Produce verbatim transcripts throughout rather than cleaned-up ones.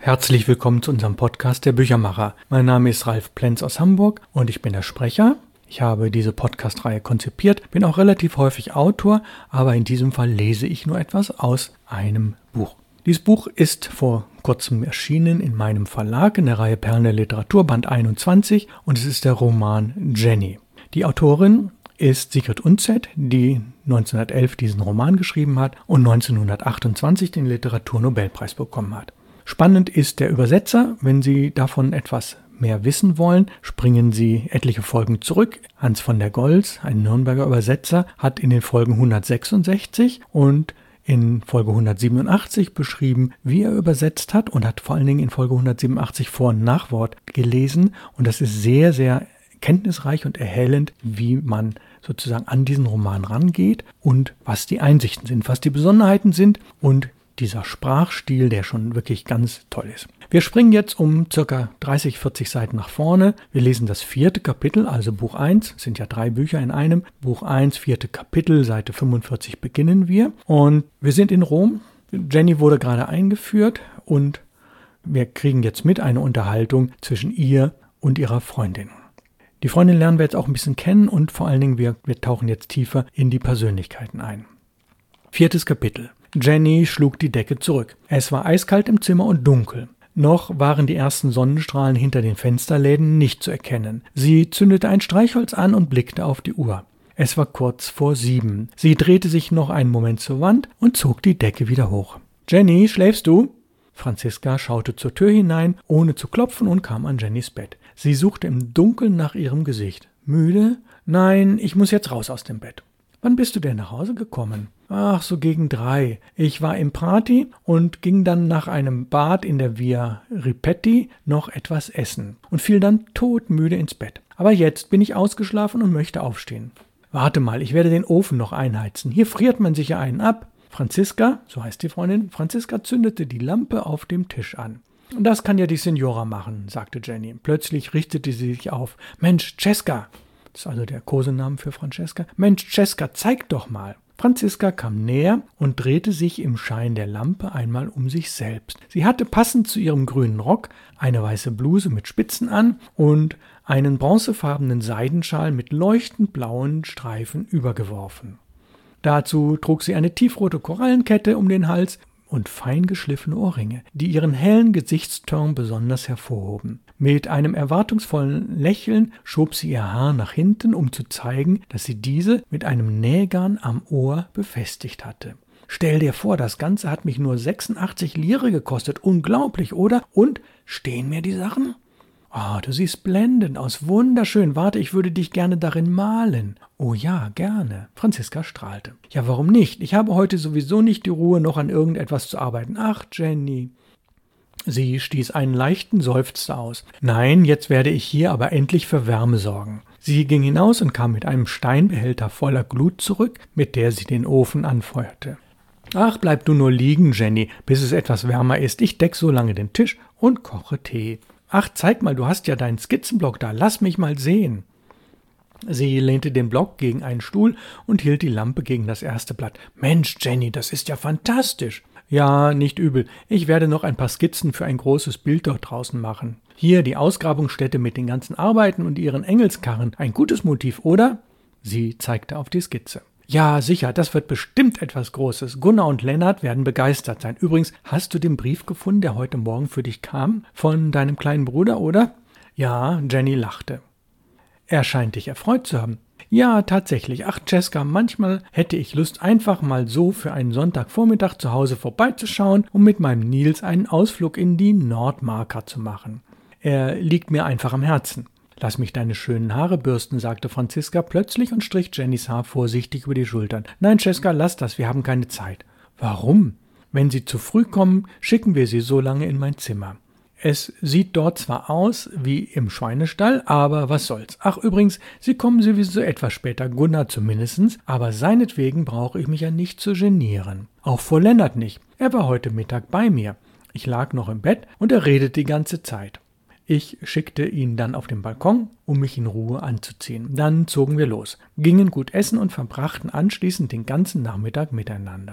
Herzlich willkommen zu unserem Podcast Der Büchermacher. Mein Name ist Ralf Plenz aus Hamburg und ich bin der Sprecher. Ich habe diese Podcast-Reihe konzipiert, bin auch relativ häufig Autor, aber in diesem Fall lese ich nur etwas aus einem Buch. Dieses Buch ist vor kurzem erschienen in meinem Verlag in der Reihe Perlen der Literatur, Band einundzwanzig, und es ist der Roman Jenny. Die Autorin ist Sigrid Undset, die neunzehnhundertelf diesen Roman geschrieben hat und neunzehnhundertachtundzwanzig den Literaturnobelpreis bekommen hat. Spannend ist der Übersetzer. Wenn Sie davon etwas mehr wissen wollen, springen Sie etliche Folgen zurück. Hans von der Goltz, ein Nürnberger Übersetzer, hat in den Folgen hundertsechsundsechzig und in Folge hundertsiebenundachtzig beschrieben, wie er übersetzt hat, und hat vor allen Dingen in Folge hundertsiebenundachtzig Vor- und Nachwort gelesen. Und das ist sehr, sehr kenntnisreich und erhellend, wie man sozusagen an diesen Roman rangeht und was die Einsichten sind, was die Besonderheiten sind und dieser Sprachstil, der schon wirklich ganz toll ist. Wir springen jetzt um ca. dreißig, vierzig Seiten nach vorne. Wir lesen das vierte Kapitel, also Buch eins, es sind ja drei Bücher in einem. Buch eins, vierte Kapitel, Seite fünfundvierzig beginnen wir. Und wir sind in Rom. Jenny wurde gerade eingeführt und wir kriegen jetzt mit eine Unterhaltung zwischen ihr und ihrer Freundin. Die Freundin lernen wir jetzt auch ein bisschen kennen und vor allen Dingen wir, wir tauchen jetzt tiefer in die Persönlichkeiten ein. Viertes Kapitel. Jenny schlug die Decke zurück. Es war eiskalt im Zimmer und dunkel. Noch waren die ersten Sonnenstrahlen hinter den Fensterläden nicht zu erkennen. Sie zündete ein Streichholz an und blickte auf die Uhr. Es war kurz vor sieben. Sie drehte sich noch einen Moment zur Wand und zog die Decke wieder hoch. »Jenny, schläfst du?« Franziska schaute zur Tür hinein, ohne zu klopfen, und kam an Jennys Bett. Sie suchte im Dunkeln nach ihrem Gesicht. »Müde? Nein, ich muss jetzt raus aus dem Bett.« »Wann bist du denn nach Hause gekommen?« »Ach, so gegen drei. Ich war im Prati und ging dann nach einem Bad in der Via Ripetti noch etwas essen und fiel dann todmüde ins Bett. Aber jetzt bin ich ausgeschlafen und möchte aufstehen.« »Warte mal, ich werde den Ofen noch einheizen. Hier friert man sicher einen ab.« Franziska, so heißt die Freundin, Franziska zündete die Lampe auf dem Tisch an. »Das kann ja die Signora machen«, sagte Jenny. Plötzlich richtete sie sich auf. »Mensch, Cesca«, das ist also der Kosename für Francesca. »Mensch, Cesca, zeig doch mal.« Franziska kam näher und drehte sich im Schein der Lampe einmal um sich selbst. Sie hatte passend zu ihrem grünen Rock eine weiße Bluse mit Spitzen an und einen bronzefarbenen Seidenschal mit leuchtend blauen Streifen übergeworfen. Dazu trug sie eine tiefrote Korallenkette um den Hals und fein geschliffene Ohrringe, die ihren hellen Gesichtston besonders hervorhoben. Mit einem erwartungsvollen Lächeln schob sie ihr Haar nach hinten, um zu zeigen, dass sie diese mit einem Nähgarn am Ohr befestigt hatte. »Stell dir vor, das Ganze hat mich nur sechsundachtzig Lire gekostet. Unglaublich, oder? Und stehen mir die Sachen?« »Oh, du siehst blendend aus, wunderschön. Warte, ich würde dich gerne darin malen.« »Oh ja, gerne.« Franziska strahlte. »Ja, warum nicht? Ich habe heute sowieso nicht die Ruhe, noch an irgendetwas zu arbeiten. Ach, Jenny.« Sie stieß einen leichten Seufzer aus. »Nein, jetzt werde ich hier aber endlich für Wärme sorgen.« Sie ging hinaus und kam mit einem Steinbehälter voller Glut zurück, mit der sie den Ofen anfeuerte. »Ach, bleib du nur liegen, Jenny, bis es etwas wärmer ist. Ich deck so lange den Tisch und koche Tee.« »Ach, zeig mal, du hast ja deinen Skizzenblock da, lass mich mal sehen.« Sie lehnte den Block gegen einen Stuhl und hielt die Lampe gegen das erste Blatt. »Mensch, Jenny, das ist ja fantastisch.« »Ja, nicht übel. Ich werde noch ein paar Skizzen für ein großes Bild dort draußen machen. Hier die Ausgrabungsstätte mit den ganzen Arbeiten und ihren Engelskarren. Ein gutes Motiv, oder?« Sie zeigte auf die Skizze. »Ja, sicher, das wird bestimmt etwas Großes. Gunnar und Lennart werden begeistert sein. Übrigens, hast du den Brief gefunden, der heute Morgen für dich kam? Von deinem kleinen Bruder, oder?« »Ja«, Jenny lachte. »Er scheint dich erfreut zu haben.« »Ja, tatsächlich. Ach, Cesca, manchmal hätte ich Lust, einfach mal so für einen Sonntagvormittag zu Hause vorbeizuschauen, um mit meinem Nils einen Ausflug in die Nordmarka zu machen. Er liegt mir einfach am Herzen.« »Lass mich deine schönen Haare bürsten«, sagte Franziska plötzlich und strich Jennys Haar vorsichtig über die Schultern. »Nein, Cesca, lass das, wir haben keine Zeit.« »Warum? Wenn Sie zu früh kommen, schicken wir Sie so lange in mein Zimmer. Es sieht dort zwar aus wie im Schweinestall, aber was soll's. Ach, übrigens, Sie kommen sowieso etwas später, Gunnar zumindest, aber seinetwegen brauche ich mich ja nicht zu genieren. Auch vor Lennart nicht. Er war heute Mittag bei mir. Ich lag noch im Bett und er redet die ganze Zeit. Ich schickte ihn dann auf den Balkon, um mich in Ruhe anzuziehen. Dann zogen wir los, gingen gut essen und verbrachten anschließend den ganzen Nachmittag miteinander.«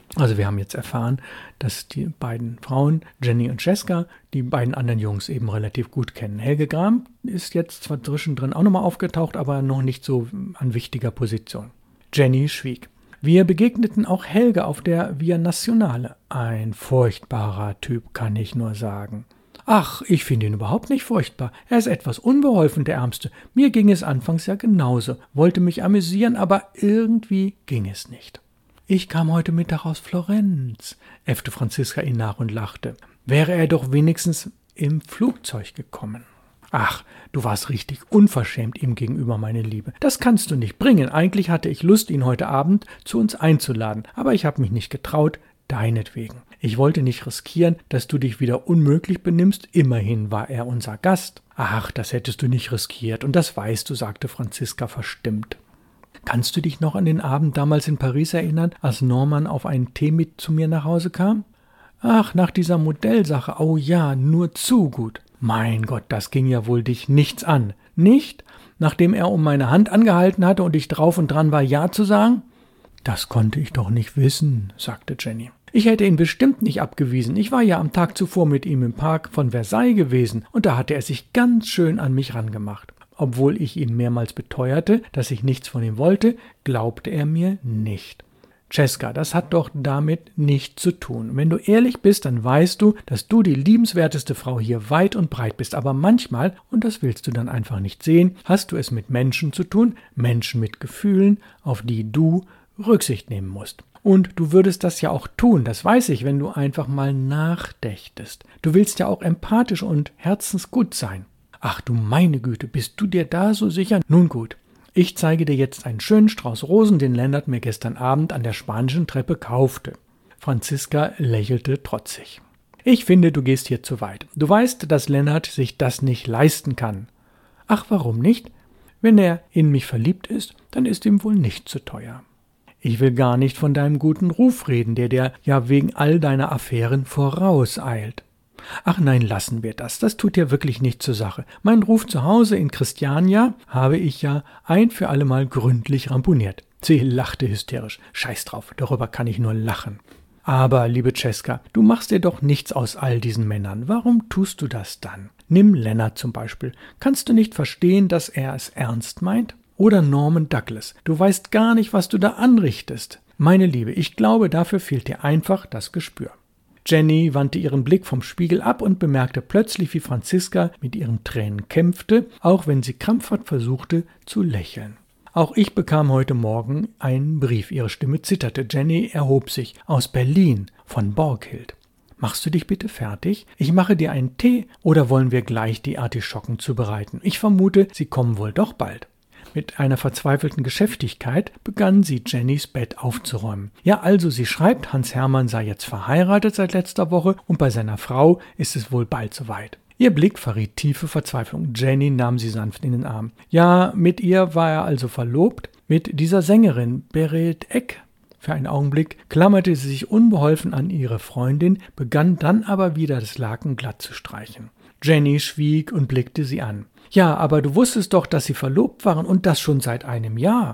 Also wir haben jetzt erfahren, dass die beiden Frauen, Jenny und Cesca, die beiden anderen Jungs eben relativ gut kennen. Helge Gram ist jetzt zwar zwischendrin auch nochmal aufgetaucht, aber noch nicht so an wichtiger Position. Jenny schwieg. Wir begegneten auch Helge auf der Via Nazionale. Ein furchtbarer Typ, kann ich nur sagen. Ach, ich finde ihn überhaupt nicht furchtbar. Er ist etwas unbeholfen, der Ärmste. Mir ging es anfangs ja genauso, wollte mich amüsieren, aber irgendwie ging es nicht. Ich kam heute Mittag aus Florenz, äffte Franziska ihn nach und lachte. Wäre er doch wenigstens im Flugzeug gekommen. Ach, du warst richtig unverschämt ihm gegenüber, meine Liebe. Das kannst du nicht bringen. Eigentlich hatte ich Lust, ihn heute Abend zu uns einzuladen, aber ich habe mich nicht getraut, deinetwegen. Ich wollte nicht riskieren, dass du dich wieder unmöglich benimmst. Immerhin war er unser Gast. Ach, das hättest du nicht riskiert, und das weißt du, sagte Franziska verstimmt. Kannst du dich noch an den Abend damals in Paris erinnern, als Norman auf einen Tee mit zu mir nach Hause kam? Ach, nach dieser Modellsache, oh ja, nur zu gut. Mein Gott, das ging ja wohl dich nichts an. Nicht? Nachdem er um meine Hand angehalten hatte und ich drauf und dran war, Ja zu sagen? Das konnte ich doch nicht wissen, sagte Jenny. Ich hätte ihn bestimmt nicht abgewiesen. Ich war ja am Tag zuvor mit ihm im Park von Versailles gewesen, und da hatte er sich ganz schön an mich rangemacht. Obwohl ich ihm mehrmals beteuerte, dass ich nichts von ihm wollte, glaubte er mir nicht. Cesca, das hat doch damit nichts zu tun. Wenn du ehrlich bist, dann weißt du, dass du die liebenswerteste Frau hier weit und breit bist. Aber manchmal, und das willst du dann einfach nicht sehen, hast du es mit Menschen zu tun, Menschen mit Gefühlen, auf die du Rücksicht nehmen musst. Und du würdest das ja auch tun, das weiß ich, wenn du einfach mal nachdächtest. Du willst ja auch empathisch und herzensgut sein. Ach du meine Güte, bist du dir da so sicher? Nun gut, ich zeige dir jetzt einen schönen Strauß Rosen, den Lennart mir gestern Abend an der spanischen Treppe kaufte. Franziska lächelte trotzig. Ich finde, du gehst hier zu weit. Du weißt, dass Lennart sich das nicht leisten kann. Ach, warum nicht? Wenn er in mich verliebt ist, dann ist ihm wohl nicht zu teuer. Ich will gar nicht von deinem guten Ruf reden, der dir ja wegen all deiner Affären vorauseilt. Ach nein, lassen wir das. Das tut ja wirklich nichts zur Sache. Mein Ruf zu Hause in Christiania habe ich ja ein für allemal gründlich ramponiert. Sie lachte hysterisch. Scheiß drauf, darüber kann ich nur lachen. Aber, liebe Cesca, du machst dir doch nichts aus all diesen Männern. Warum tust du das dann? Nimm Lennart zum Beispiel. Kannst du nicht verstehen, dass er es ernst meint? Oder Norman Douglas. Du weißt gar nicht, was du da anrichtest. Meine Liebe, ich glaube, dafür fehlt dir einfach das Gespür. Jenny wandte ihren Blick vom Spiegel ab und bemerkte plötzlich, wie Franziska mit ihren Tränen kämpfte, auch wenn sie krampfhaft versuchte zu lächeln. Auch ich bekam heute Morgen einen Brief. Ihre Stimme zitterte. Jenny erhob sich. Aus Berlin, von Borghild. Machst du dich bitte fertig? Ich mache dir einen Tee, oder wollen wir gleich die Artischocken zubereiten? Ich vermute, sie kommen wohl doch bald. Mit einer verzweifelten Geschäftigkeit begann sie, Jennys Bett aufzuräumen. Ja, also sie schreibt, Hans Hermann sei jetzt verheiratet seit letzter Woche und bei seiner Frau ist es wohl bald soweit. Ihr Blick verriet tiefe Verzweiflung. Jenny nahm sie sanft in den Arm. Ja, mit ihr war er also verlobt, mit dieser Sängerin Berit Eck. Für einen Augenblick klammerte sie sich unbeholfen an ihre Freundin, begann dann aber wieder das Laken glatt zu streichen. Jenny schwieg und blickte sie an. Ja, aber du wusstest doch, dass sie verlobt waren und das schon seit einem Jahr.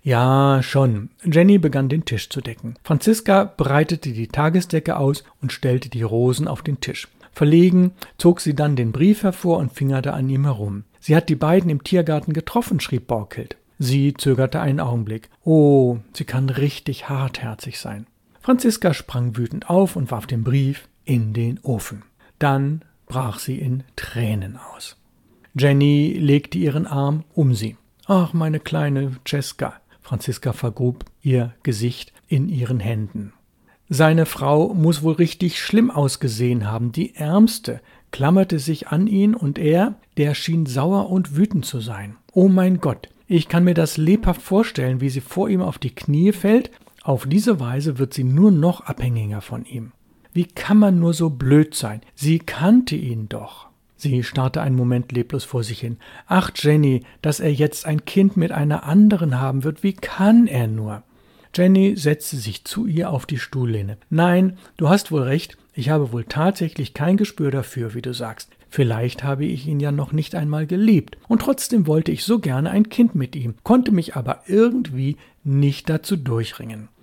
Ja, schon. Jenny begann den Tisch zu decken. Franziska breitete die Tagesdecke aus und stellte die Rosen auf den Tisch. Verlegen zog sie dann den Brief hervor und fingerte an ihm herum. Sie hat die beiden im Tiergarten getroffen, schrieb Borghild. Sie zögerte einen Augenblick. Oh, sie kann richtig hartherzig sein. Franziska sprang wütend auf und warf den Brief in den Ofen. Dann brach sie in Tränen aus. Jenny legte ihren Arm um sie. »Ach, meine kleine Cesca«, Franziska vergrub ihr Gesicht in ihren Händen. Seine Frau muss wohl richtig schlimm ausgesehen haben, die Ärmste, klammerte sich an ihn und er, der schien sauer und wütend zu sein. »Oh mein Gott, ich kann mir das lebhaft vorstellen, wie sie vor ihm auf die Knie fällt. Auf diese Weise wird sie nur noch abhängiger von ihm. Wie kann man nur so blöd sein? Sie kannte ihn doch.« Sie starrte einen Moment leblos vor sich hin. »Ach, Jenny, dass er jetzt ein Kind mit einer anderen haben wird, wie kann er nur?« Jenny setzte sich zu ihr auf die Stuhllehne. »Nein, du hast wohl recht, ich habe wohl tatsächlich kein Gespür dafür, wie du sagst. Vielleicht habe ich ihn ja noch nicht einmal geliebt. Und trotzdem wollte ich so gerne ein Kind mit ihm, konnte mich aber irgendwie nicht dazu durchringen.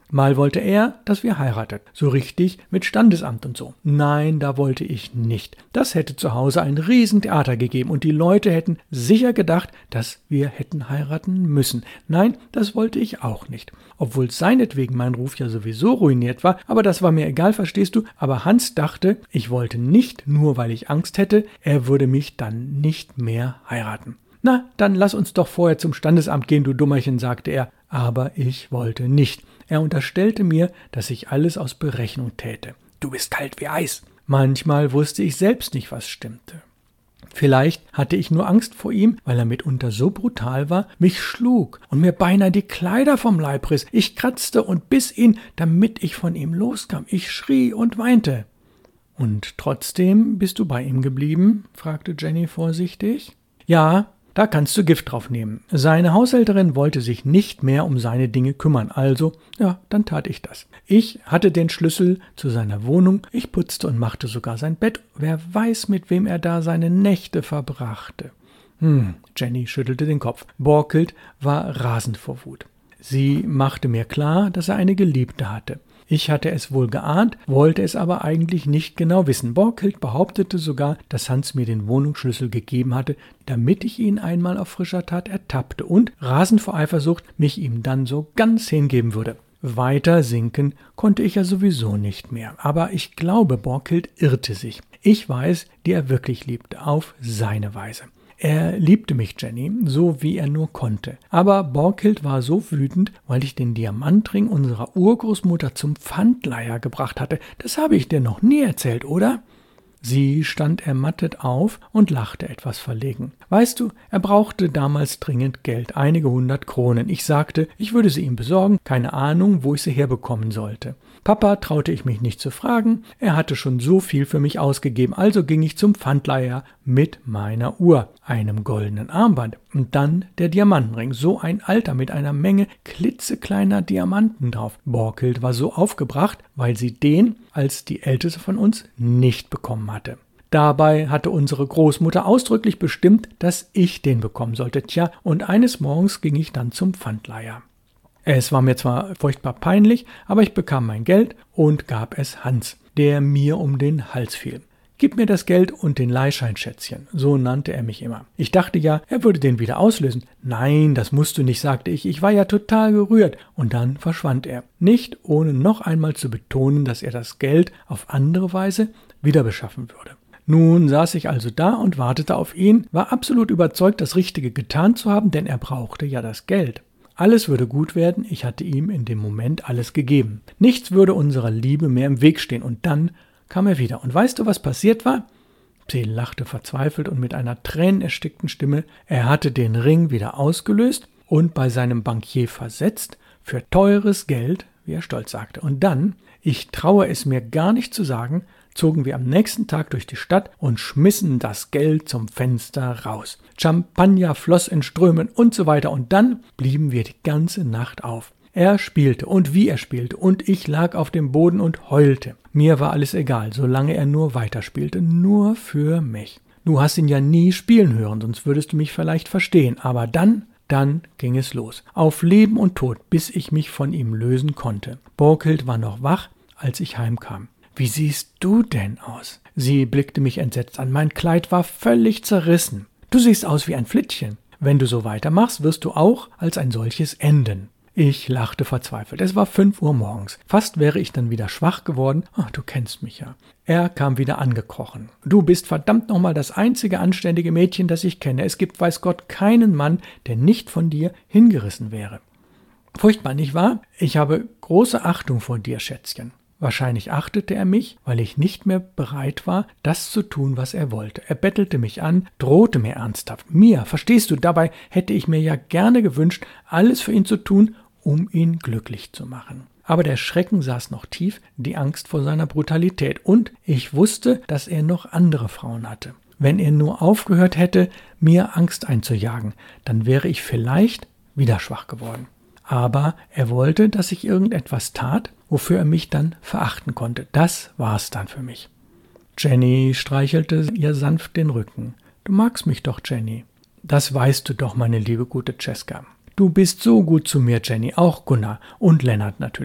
Mal wollte er, dass wir heiraten, so richtig mit Standesamt und so. Nein, da wollte ich nicht. Das hätte zu Hause ein Riesentheater gegeben und die Leute hätten sicher gedacht, dass wir hätten heiraten müssen. Nein, das wollte ich auch nicht. Obwohl seinetwegen mein Ruf ja sowieso ruiniert war, aber das war mir egal, verstehst du? Aber Hans dachte, ich wollte nicht, nur weil ich Angst hätte, er würde mich dann nicht mehr heiraten. Na, dann lass uns doch vorher zum Standesamt gehen, du Dummerchen, sagte er. Aber ich wollte nicht. Er unterstellte mir, dass ich alles aus Berechnung täte. Du bist kalt wie Eis. Manchmal wusste ich selbst nicht, was stimmte. Vielleicht hatte ich nur Angst vor ihm, weil er mitunter so brutal war, mich schlug und mir beinahe die Kleider vom Leib riss. Ich kratzte und biss ihn, damit ich von ihm loskam. Ich schrie und weinte. »Und trotzdem bist du bei ihm geblieben?« fragte Jenny vorsichtig. »Ja, da kannst du Gift drauf nehmen. Seine Haushälterin wollte sich nicht mehr um seine Dinge kümmern, also, ja, dann tat ich das. Ich hatte den Schlüssel zu seiner Wohnung, ich putzte und machte sogar sein Bett. Wer weiß, mit wem er da seine Nächte verbrachte.« Hm, Jenny schüttelte den Kopf. Borkelt war rasend vor Wut. Sie machte mir klar, dass er eine Geliebte hatte. Ich hatte es wohl geahnt, wollte es aber eigentlich nicht genau wissen. Borkelt behauptete sogar, dass Hans mir den Wohnungsschlüssel gegeben hatte, damit ich ihn einmal auf frischer Tat ertappte und, rasend vor Eifersucht, mich ihm dann so ganz hingeben würde. Weiter sinken konnte ich ja sowieso nicht mehr. Aber ich glaube, Borkelt irrte sich. Ich weiß, die er wirklich liebte, auf seine Weise. Er liebte mich, Jenny, so wie er nur konnte. Aber Borkelt war so wütend, weil ich den Diamantring unserer Urgroßmutter zum Pfandleiher gebracht hatte. Das habe ich dir noch nie erzählt, oder? Sie stand ermattet auf und lachte etwas verlegen. Weißt du, er brauchte damals dringend Geld, einige hundert Kronen. Ich sagte, ich würde sie ihm besorgen, keine Ahnung, wo ich sie herbekommen sollte. Papa traute ich mich nicht zu fragen, er hatte schon so viel für mich ausgegeben, also ging ich zum Pfandleiher mit meiner Uhr, einem goldenen Armband und dann der Diamantenring, so ein alter mit einer Menge klitzekleiner Diamanten drauf. Borkelt war so aufgebracht, weil sie den, als die älteste von uns, nicht bekommen hatte. Dabei hatte unsere Großmutter ausdrücklich bestimmt, dass ich den bekommen sollte. Tja, und eines Morgens ging ich dann zum Pfandleiher. Es war mir zwar furchtbar peinlich, aber ich bekam mein Geld und gab es Hans, der mir um den Hals fiel. »Gib mir das Geld und den Leihschein, Schätzchen«, so nannte er mich immer. Ich dachte ja, er würde den wieder auslösen. »Nein, das musst du nicht«, sagte ich, ich war ja total gerührt. Und dann verschwand er, nicht ohne noch einmal zu betonen, dass er das Geld auf andere Weise wieder beschaffen würde. Nun saß ich also da und wartete auf ihn, war absolut überzeugt, das Richtige getan zu haben, denn er brauchte ja das Geld. Alles würde gut werden, ich hatte ihm in dem Moment alles gegeben. Nichts würde unserer Liebe mehr im Weg stehen. Und dann kam er wieder. Und weißt du, was passiert war? Sie lachte verzweifelt und mit einer tränenerstickten Stimme. Er hatte den Ring wieder ausgelöst und bei seinem Bankier versetzt, für teures Geld, wie er stolz sagte. Und dann, ich traue es mir gar nicht zu sagen, zogen wir am nächsten Tag durch die Stadt und schmissen das Geld zum Fenster raus. Champagner floss in Strömen und so weiter. Und dann blieben wir die ganze Nacht auf. Er spielte und wie er spielte und ich lag auf dem Boden und heulte. Mir war alles egal, solange er nur weiterspielte, nur für mich. Du hast ihn ja nie spielen hören, sonst würdest du mich vielleicht verstehen. Aber dann, dann ging es los. Auf Leben und Tod, bis ich mich von ihm lösen konnte. Borkelt war noch wach, als ich heimkam. »Wie siehst du denn aus?« Sie blickte mich entsetzt an. Mein Kleid war völlig zerrissen. »Du siehst aus wie ein Flittchen. Wenn du so weitermachst, wirst du auch als ein solches enden.« Ich lachte verzweifelt. Es war fünf Uhr morgens. Fast wäre ich dann wieder schwach geworden. Ach, du kennst mich ja. Er kam wieder angekrochen. »Du bist verdammt nochmal das einzige anständige Mädchen, das ich kenne. Es gibt, weiß Gott, keinen Mann, der nicht von dir hingerissen wäre.« Furchtbar, nicht wahr? Ich habe große Achtung vor dir, Schätzchen. Wahrscheinlich achtete er mich, weil ich nicht mehr bereit war, das zu tun, was er wollte. Er bettelte mich an, drohte mir ernsthaft. Mir, verstehst du, dabei hätte ich mir ja gerne gewünscht, alles für ihn zu tun, um ihn glücklich zu machen. Aber der Schrecken saß noch tief, die Angst vor seiner Brutalität. Und ich wusste, dass er noch andere Frauen hatte. Wenn er nur aufgehört hätte, mir Angst einzujagen, dann wäre ich vielleicht wieder schwach geworden. Aber er wollte, dass ich irgendetwas tat, wofür er mich dann verachten konnte. Das war's dann für mich. Jenny streichelte ihr sanft den Rücken. »Du magst mich doch, Jenny.« »Das weißt du doch, meine liebe gute Cesca. Du bist so gut zu mir, Jenny, auch Gunnar und Lennart natürlich.«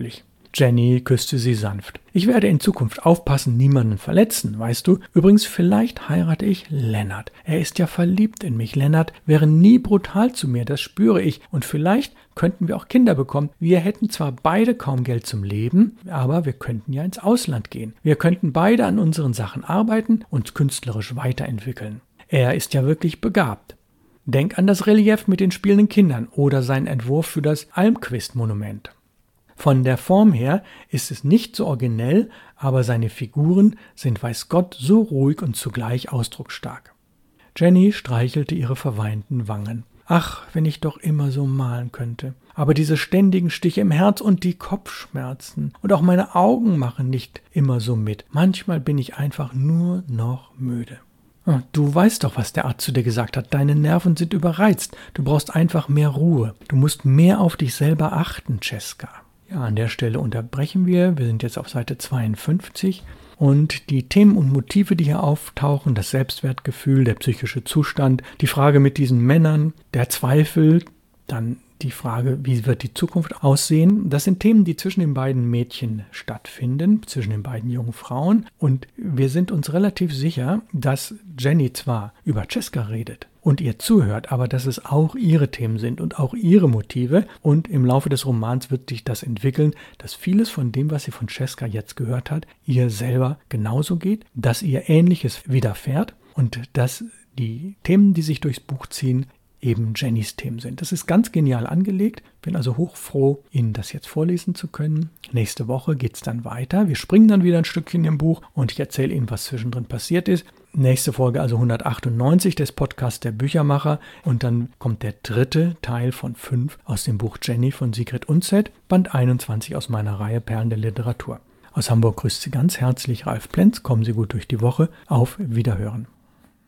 Jenny küsste sie sanft. Ich werde in Zukunft aufpassen, niemanden verletzen, weißt du? Übrigens, vielleicht heirate ich Lennart. Er ist ja verliebt in mich. Lennart wäre nie brutal zu mir, das spüre ich. Und vielleicht könnten wir auch Kinder bekommen. Wir hätten zwar beide kaum Geld zum Leben, aber wir könnten ja ins Ausland gehen. Wir könnten beide an unseren Sachen arbeiten und künstlerisch weiterentwickeln. Er ist ja wirklich begabt. Denk an das Relief mit den spielenden Kindern oder seinen Entwurf für das Almquist-Monument. Von der Form her ist es nicht so originell, aber seine Figuren sind, weiß Gott, so ruhig und zugleich ausdrucksstark. Jenny streichelte ihre verweinten Wangen. Ach, wenn ich doch immer so malen könnte. Aber diese ständigen Stiche im Herz und die Kopfschmerzen und auch meine Augen machen nicht immer so mit. Manchmal bin ich einfach nur noch müde. Du weißt doch, was der Arzt zu dir gesagt hat. Deine Nerven sind überreizt. Du brauchst einfach mehr Ruhe. Du musst mehr auf dich selber achten, Cesca. Ja, an der Stelle unterbrechen wir. Wir sind jetzt auf Seite zweiundfünfzig. Und die Themen und Motive, die hier auftauchen, das Selbstwertgefühl, der psychische Zustand, die Frage mit diesen Männern, der Zweifel, dann die Frage, wie wird die Zukunft aussehen, das sind Themen, die zwischen den beiden Mädchen stattfinden, zwischen den beiden jungen Frauen. Und wir sind uns relativ sicher, dass Jenny zwar über Cesca redet und ihr zuhört, aber dass es auch ihre Themen sind und auch ihre Motive. Und im Laufe des Romans wird sich das entwickeln, dass vieles von dem, was sie von Cesca jetzt gehört hat, ihr selber genauso geht, dass ihr Ähnliches widerfährt und dass die Themen, die sich durchs Buch ziehen, eben Jennys Themen sind. Das ist ganz genial angelegt. Bin also hochfroh, Ihnen das jetzt vorlesen zu können. Nächste Woche geht es dann weiter. Wir springen dann wieder ein Stückchen im Buch und ich erzähle Ihnen, was zwischendrin passiert ist. Nächste Folge also hundertachtundneunzig des Podcasts der Büchermacher und dann kommt der dritte Teil von fünf aus dem Buch Jenny von Sigrid Undset, Band einundzwanzig aus meiner Reihe Perlen der Literatur. Aus Hamburg grüßt Sie ganz herzlich Ralf Plenz. Kommen Sie gut durch die Woche. Auf Wiederhören.